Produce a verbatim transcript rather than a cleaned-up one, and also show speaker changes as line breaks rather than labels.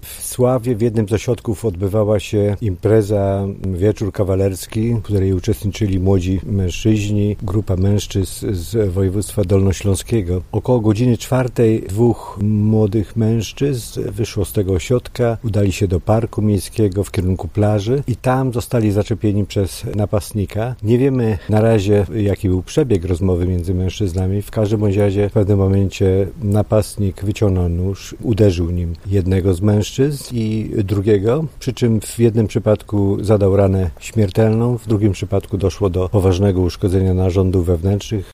W Sławie w jednym z ośrodków odbywała się impreza Wieczór Kawalerski, w której uczestniczyli młodzi mężczyźni, grupa mężczyzn z województwa dolnośląskiego. Około godziny czwartej dwóch młodych mężczyzn wyszło z tego ośrodka, udali się do parku miejskiego w kierunku plaży i tam zostali zaczepieni przez napastnika. Nie wiemy na razie, jaki był przebieg rozmowy między mężczyznami. W każdym bądź razie w pewnym momencie napastnik wyciągnął nóż, uderzył nim jednego z mężczyzn i drugiego, przy czym w jednym przypadku zadał ranę śmiertelną, w drugim przypadku doszło do poważnego uszkodzenia narządów wewnętrznych.